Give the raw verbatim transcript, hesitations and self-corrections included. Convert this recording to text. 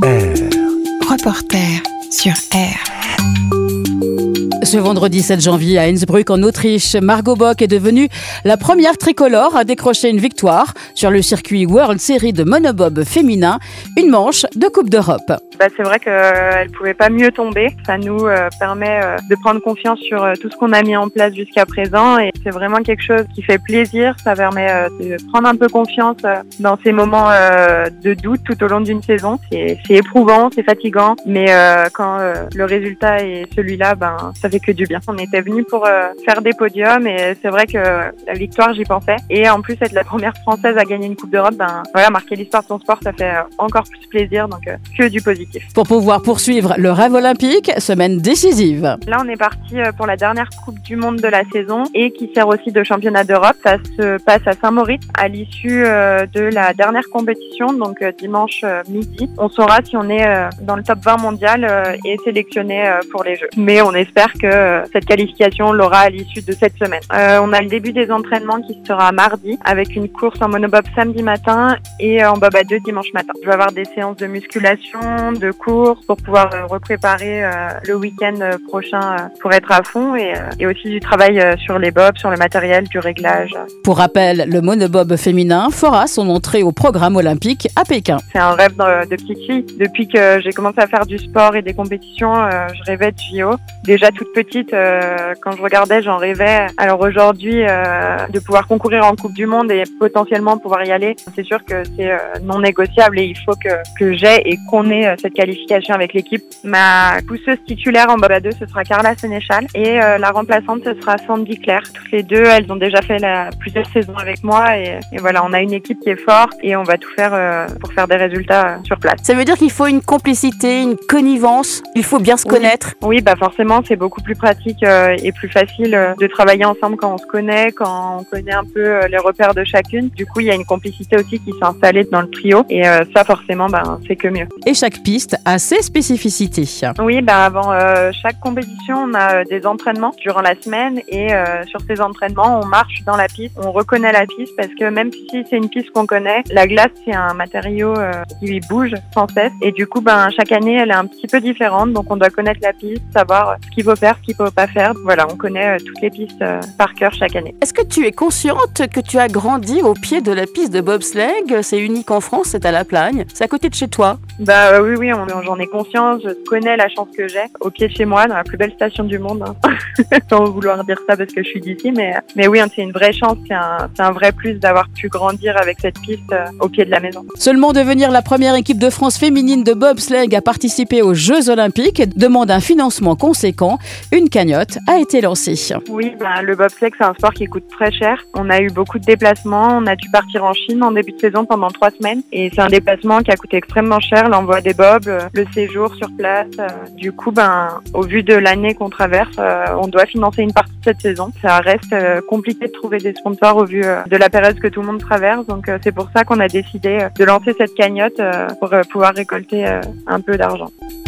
R. Reporter sur R. Ce vendredi sept janvier à Innsbruck en Autriche, Margot Bock est devenue la première tricolore à décrocher une victoire sur le circuit World Series de monobob féminin, une manche de Coupe d'Europe. Bah, c'est vrai qu'elle ne pouvait pas mieux tomber. Ça nous euh, permet euh, de prendre confiance sur euh, tout ce qu'on a mis en place jusqu'à présent et c'est vraiment quelque chose qui fait plaisir. Ça permet euh, de prendre un peu confiance euh, dans ces moments euh, de doute tout au long d'une saison. C'est, c'est éprouvant, c'est fatigant, mais euh, quand euh, le résultat est celui-là, ben ça fait que du bien. On était venus pour euh, faire des podiums et c'est vrai que la victoire, j'y pensais. Et en plus, être la première Française à gagner une Coupe d'Europe, ben voilà, marquer l'histoire de son sport, ça fait euh, encore plus plaisir. Donc euh, que du positif. Pour pouvoir poursuivre le rêve olympique, semaine décisive. Là, on est parti pour la dernière Coupe du Monde de la saison et qui sert aussi de championnat d'Europe. Ça se passe à Saint-Moritz à l'issue de la dernière compétition, donc dimanche midi. On saura si on est dans le top vingt mondial et sélectionné pour les Jeux. Mais on espère que cette qualification l'aura à l'issue de cette semaine. Euh, on a le début des entraînements qui sera mardi avec une course en monobob samedi matin et en bob à deux dimanche matin. Je vais avoir des séances de musculation, de course pour pouvoir euh, repréparer euh, le week-end euh, prochain euh, pour être à fond et, euh, et aussi du travail euh, sur les bobs, sur le matériel, du réglage. Pour rappel, le monobob féminin fera son entrée au programme olympique à Pékin. C'est un rêve de, de petite fille. Depuis que j'ai commencé à faire du sport et des compétitions, euh, je rêvais de J O. Déjà toute petite, euh, quand je regardais, j'en rêvais. Alors aujourd'hui, euh, de pouvoir concourir en Coupe du Monde et potentiellement pouvoir y aller, c'est sûr que c'est euh, non négociable et il faut que, que j'ai et qu'on ait euh, cette qualification avec l'équipe. Ma pousseuse titulaire en bob à deux, ce sera Carla Sénéchal et euh, la remplaçante, ce sera Sandy Claire. Toutes les deux, elles ont déjà fait la, plusieurs saisons avec moi et, et voilà, on a une équipe qui est forte et on va tout faire euh, pour faire des résultats euh, sur place. Ça veut dire qu'il faut une complicité, une connivence, il faut bien se oui. connaître. Oui, bah forcément, c'est beaucoup plus pratique euh, et plus facile euh, de travailler ensemble quand on se connaît, quand on connaît un peu euh, les repères de chacune. Du coup, il y a une complicité aussi qui s'est installée dans le trio et euh, ça, forcément, bah, c'est que mieux. Et chaque piste a ses spécificités. Oui, bah avant euh, chaque compétition, on a euh, des entraînements durant la semaine et euh, sur ces entraînements, on marche dans la piste, on reconnaît la piste parce que même si c'est une piste qu'on connaît, la glace, c'est un matériau euh, qui bouge sans cesse et du coup, ben chaque année, elle est un petit peu différente, donc on doit connaître la piste, savoir ce qu'il faut faire, ce qu'il faut pas faire. Voilà, on connaît euh, toutes les pistes euh, par cœur chaque année. Est-ce que tu es consciente que tu as grandi au pied de la piste de bobsleigh? C'est unique en France, c'est à La Plagne, c'est à côté de chez toi. Bah euh, oui, oui, on, j'en ai conscience, je connais la chance que j'ai au pied de chez moi, dans la plus belle station du monde, hein. Sans vouloir dire ça parce que je suis d'ici, mais, mais oui, c'est une vraie chance, c'est un, c'est un vrai plus d'avoir pu grandir avec cette piste euh, au pied de la maison. Seulement devenir la première équipe de France féminine de bobsleigh à participer aux Jeux Olympiques demande un financement conséquent. Une cagnotte a été lancée. Oui, bah, le bobsleigh, c'est un sport qui coûte très cher. On a eu beaucoup de déplacements, on a dû partir en Chine en début de saison pendant trois semaines et c'est un déplacement qui a coûté extrêmement cher, l'envoi des bobs, le séjour sur place. Du coup, ben, au vu de l'année qu'on traverse, euh, on doit financer une partie de cette saison. Ça reste euh, compliqué de trouver des sponsors au vu euh, de la période que tout le monde traverse. Donc, euh, c'est pour ça qu'on a décidé de lancer cette cagnotte euh, pour euh, pouvoir récolter euh, un peu d'argent.